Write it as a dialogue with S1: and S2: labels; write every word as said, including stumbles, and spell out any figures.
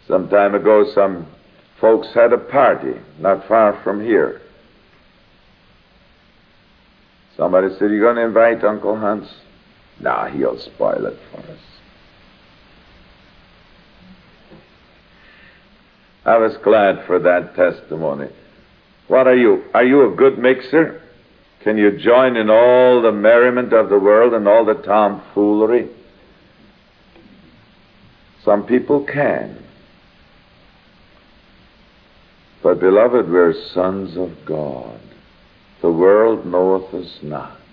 S1: Some time ago, some folks had a party not far from here. Somebody said, "You going to invite Uncle Hans?" Nah, he'll spoil it for us. I was glad for that testimony. What are you? Are you a good mixer? Can you join in all the merriment of the world and all the tomfoolery? Some people can. But, beloved, we're sons of God. The world knoweth us not.